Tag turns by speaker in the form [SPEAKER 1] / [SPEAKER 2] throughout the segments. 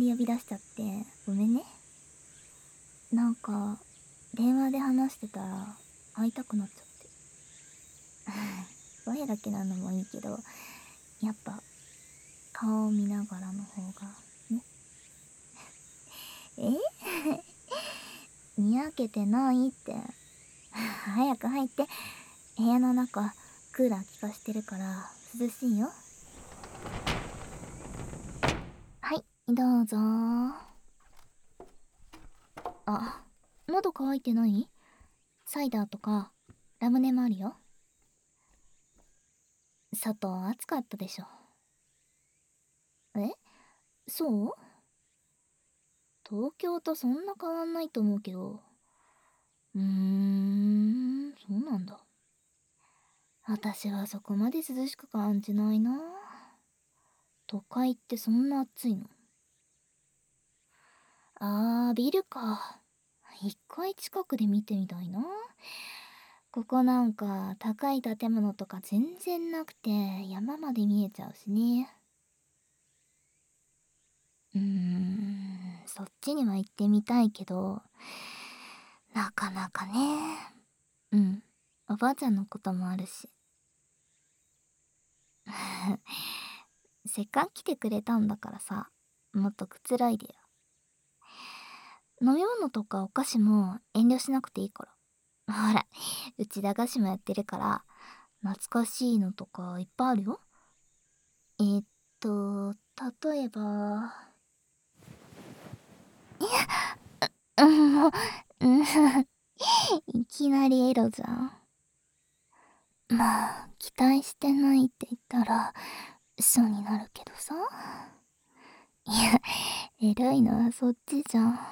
[SPEAKER 1] り呼び出しちゃってごめんね。なんか電話で話してたら会いたくなっちゃって。声だけなのもいいけど、やっぱ顔を見ながらの方がね。にやけてないって。早く入って。部屋の中クーラー効かしてるから涼しいよ。はい、どうぞ。あ、喉乾いてない？サイダーとかラムネもあるよ。外暑かったでしょ。え、そう？東京とそんな変わんないと思うけど。そうなんだ。私はそこまで涼しく感じないな。都会ってそんな暑いの？ビルか。一回近くで見てみたいな。ここなんか高い建物とか全然なくて山まで見えちゃうしね。そっちには行ってみたいけど、なかなかね。おばあちゃんのこともあるし。せっかく来てくれたんだからさ、もっとくつろいでよ。飲み物とかお菓子も遠慮しなくていいから。ほら、うち駄菓子もやってるから、懐かしいのとかいっぱいあるよ。えっ例えば、もう、いきなりエロじゃん。まあ、期待してないって言ったら、嘘になるけどさ。いや、エロいのはそっちじゃん。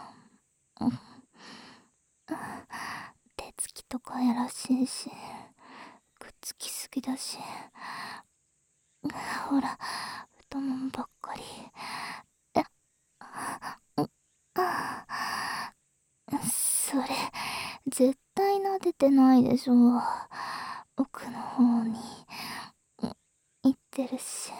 [SPEAKER 1] 手つきとかやらしいし、くっつきすぎだし。ほら、太ももばっかり。それ、絶対撫でてないでしょ。奥の方に、行ってるし。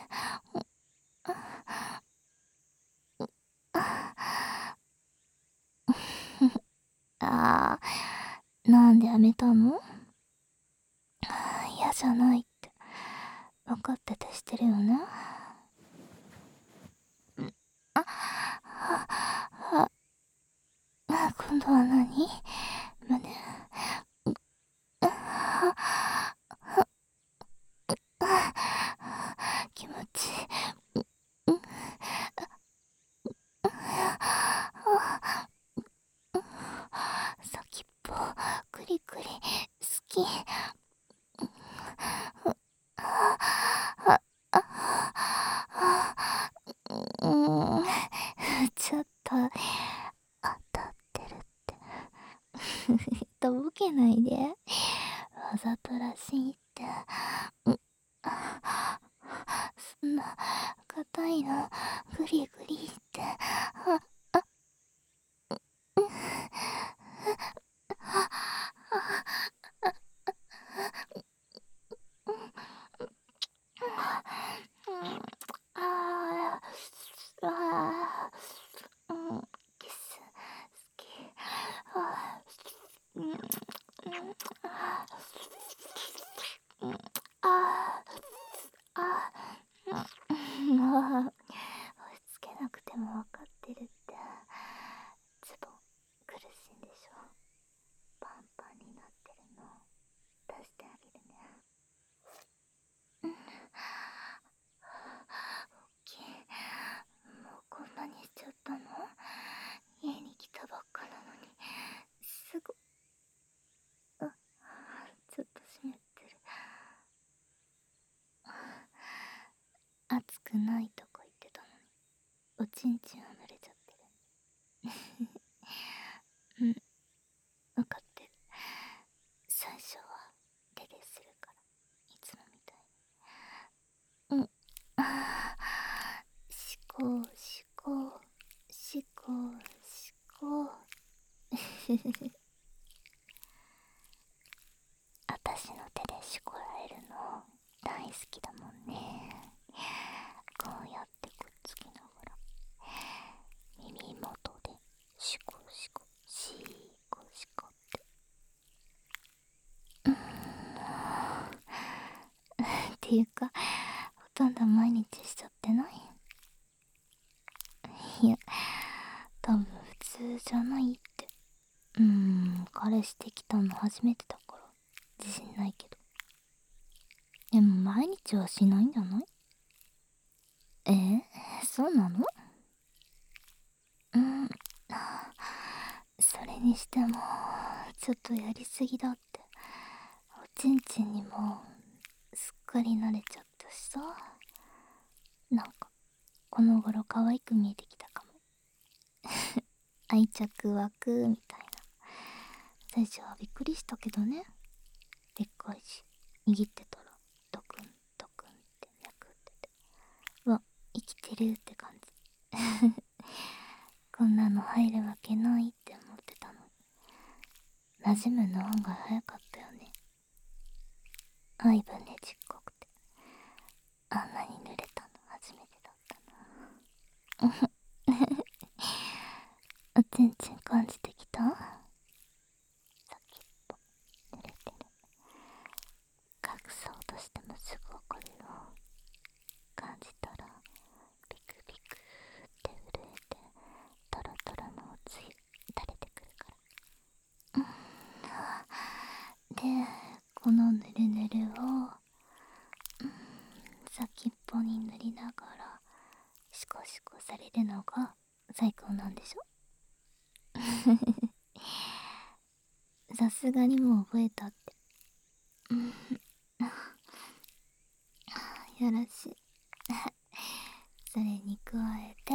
[SPEAKER 1] あなんでやめたの？嫌じゃないって分かっててしてるよね。今度は何？胸？気持ちいい。先っぽクリクリ好き。ちょっと当たってるって。とぼけないで。わざとらしいって。そんな硬いのグリグリって。あーあキス好き。うんあもう押し付けなくても分かってるって。ズボン苦しいんでしょ。パンパンになってるの出してあげるね。もうこんなにしちゃったの？家に来たばっかなのにすぐ。ちょっと湿ってる。暑くないとこ行ってたのにおちんちんは濡れちゃってる。分かってる。最初は手でするから、いつもみたいに。しこうしこうしこうしこう。あたしの手でしこられるの大好きだもんね。こうやってくっつきながらいうか、ほとんど毎日しちゃってない？いや、多分普通じゃないって。彼氏できたの初めてだから自信ないけど。でも毎日はしないんじゃない？そうなの？うん。それにしてもちょっとやりすぎだって。おちんちんにもすっかり慣れちゃったしさ。なんかこの頃可愛く見えてきたかも。愛着湧くみたいな。最初はびっくりしたけどね。でっかいし、握ってたらドクンドクンって脈打ってて、うわ、生きてるって感じ。こんなの入るわけないって思ってたのに、馴染むの案外早かったよね。愛分ねちっこくて、あんなに濡れたの初めてだったな。おちんちん感じてきた？先っぽ濡れてる。隠そうとしてもすぐわかるよ。感じたらビクビクって震えて、トロトロのおつゆ垂れてくるから。で、このぬるぬるを先っぽに塗りながらシコシコされるのが最高なんでしょ？さすがにもう覚えたって。よろしい。それに加えて、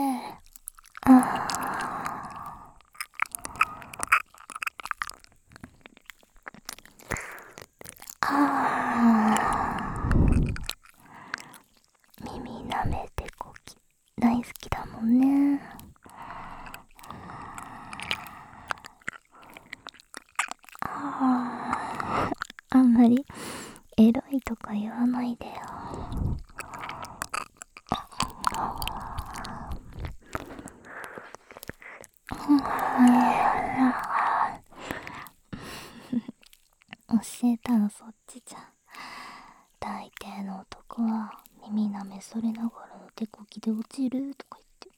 [SPEAKER 1] 耳なめてこき大好きだもんね。あんまりエロいとか言わないでよ。教えたのそっちじゃん。大抵の男は耳舐めされながらの手こきで落ちるとか言って。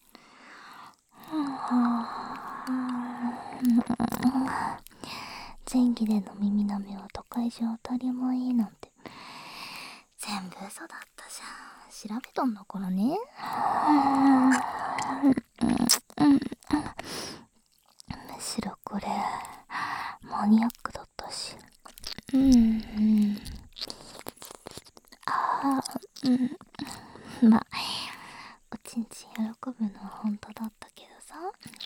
[SPEAKER 1] 前期での耳舐めは都会じゃ当たり前なんて全部嘘だったじゃん。調べたんだからね。むしろこれマニアックだったし。まあおちんちん喜ぶのは本当だったけどさ。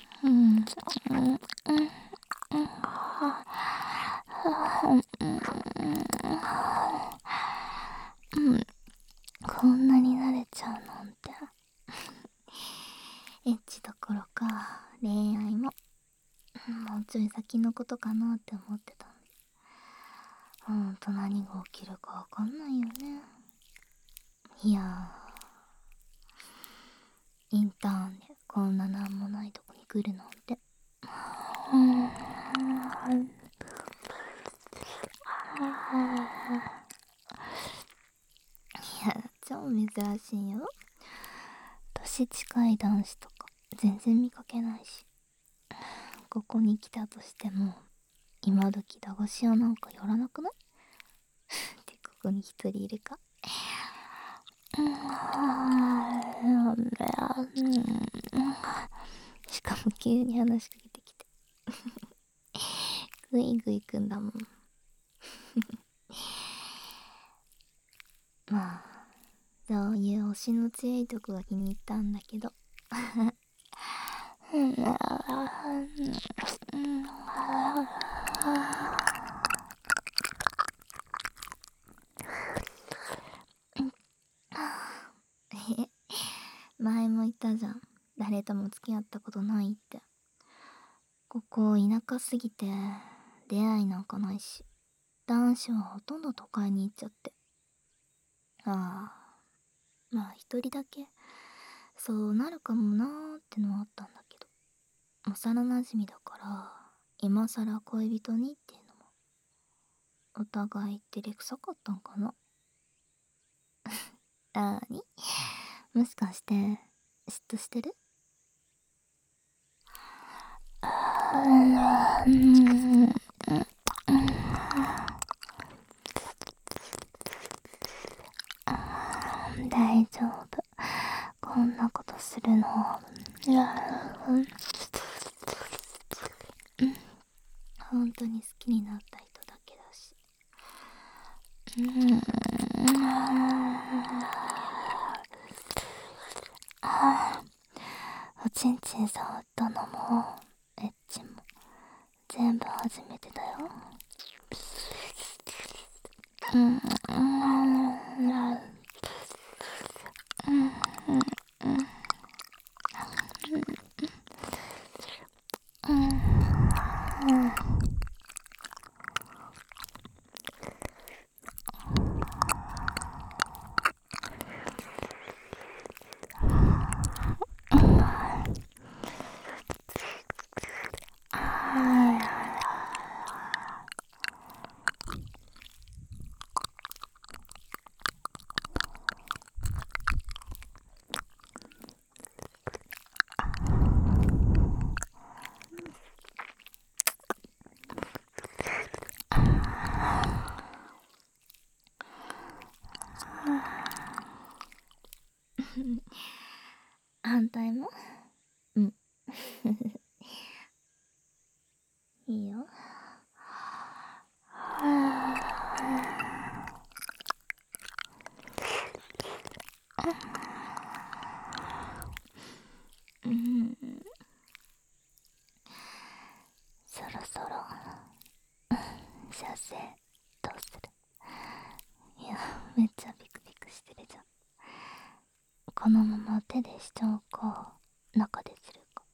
[SPEAKER 1] こんなに慣れちゃうなんて。エッチどころか恋愛ももうちょい先のことかなって思ってたのに、ほんと何が起きるかわかんないよね。いやインターンでこんななんもないとこに来るなんて。いや超珍しいよ。年近い男子とか全然見かけないし、ここに来たとしても今時駄菓子屋なんか寄らなくない？ってここに一人いるか。しかも急に話しかけてきてグイグイくんだもん。まあそういう推しの強いとこが気に入ったんだけど。前も言ったじゃん、誰とも付き合ったことないって。ここ田舎すぎて出会いなんかないし、男子はほとんど都会に行っちゃって。まあ一人だけそうなるかもなーってのはあったんだけど、幼馴染だから今さら恋人にっていうのもお互い照れくさかったんかな。 なーに、もしかして嫉妬してる？大丈夫。こんなことするの。本当に好きになった人だけだし。おちんちん触ったのもエッチも全部初めてだよ。反対も？うん。いいよ。そろそろ射精どうする？いや、めっちゃビクビクしてるじゃん。このまま手でしちゃうか、中でするか。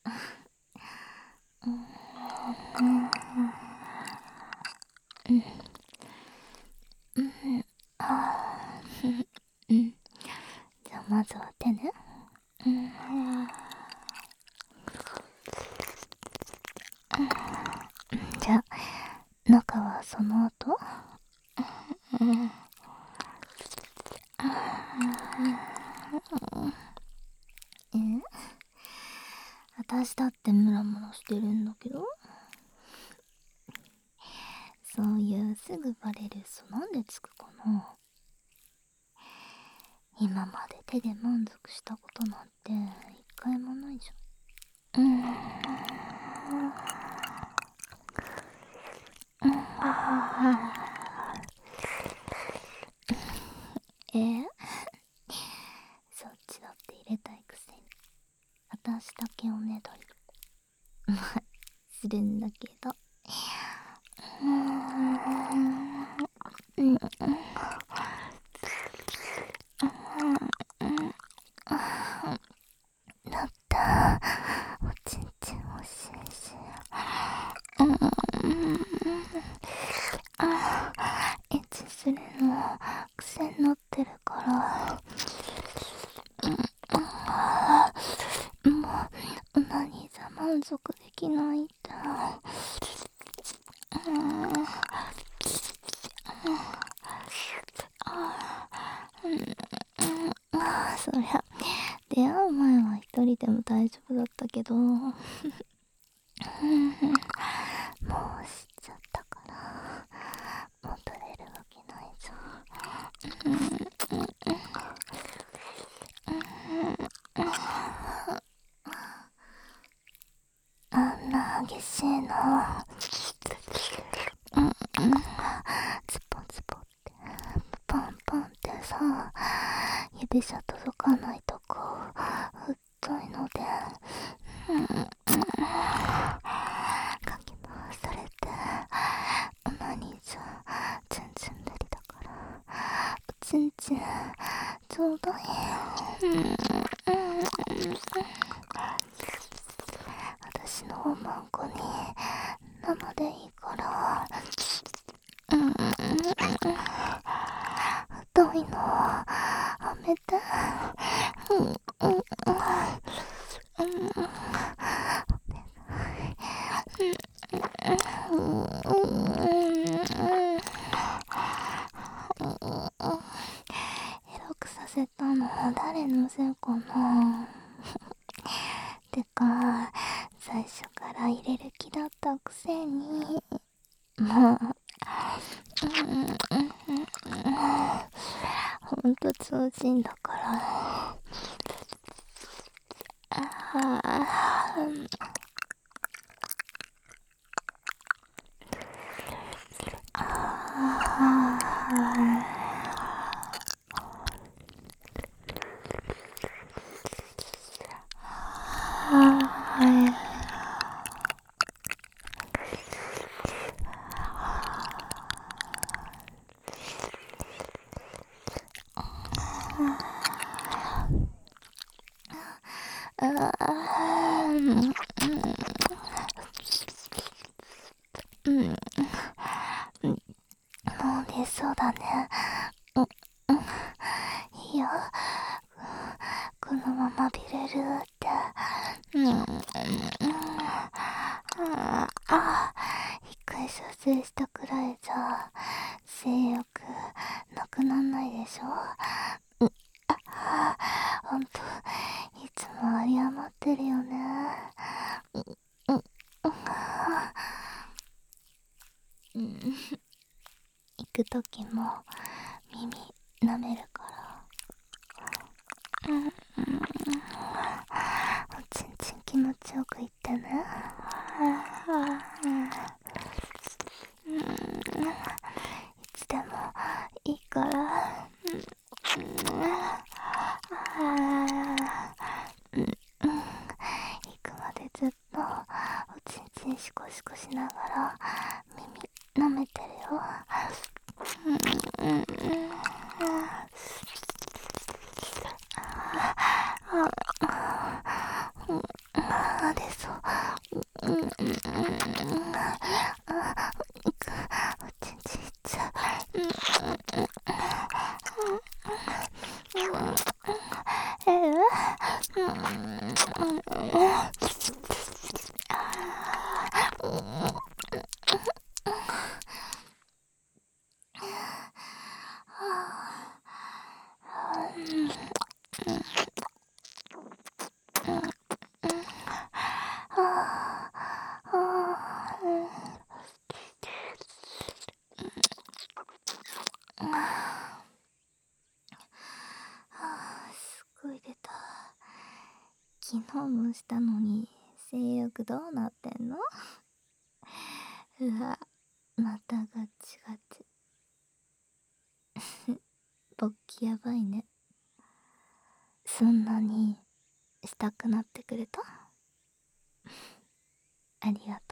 [SPEAKER 1] じゃあまずは手ね。じゃあ中はその後。私だってムラムラしてるんだけど。そういうすぐバレる嘘なんでつくかな。今まで手で満足したことなんて一回もないじゃん。そっちだって入れたいくせに私だけおねだりするんだけど。だったおちんちん欲しいし。エッチするの癖になってるから。もう何じゃ満足できないんだ。そりゃ出会う前は一人でも大丈夫だったけど、もう知っちゃったから戻れるわけないじゃん。あんな激しいのズポズポってポンポンってさ、指じゃ届かないとこ太いのでかき回されて、何じゃ全然無理だからおちんちんちょうだい。私のおまんこに生でいいから太いのはめて。エロくさせ誰のせいかな。てか、最初から入れる気だったくせに。もう、ほんと調子いいんだから。もう出そうだね。いいよ。このままビれるって。一回射精したくらいじゃ性欲なくなんないでしょ。ほんといつも有り余ってるよね。行く時も耳舐めるから。おちんちん気持ちよく言ってね。いつでもいいから。行くまでずっとおちんちんシコシコしながら耳舐めてるよ。でそう。おちんちんいっちゃすっごい出た。昨日もしたのに性欲どうなってんの。うわ、またガチガチ。勃起やばいね。そんなにしたくなってくれた。ありがとう。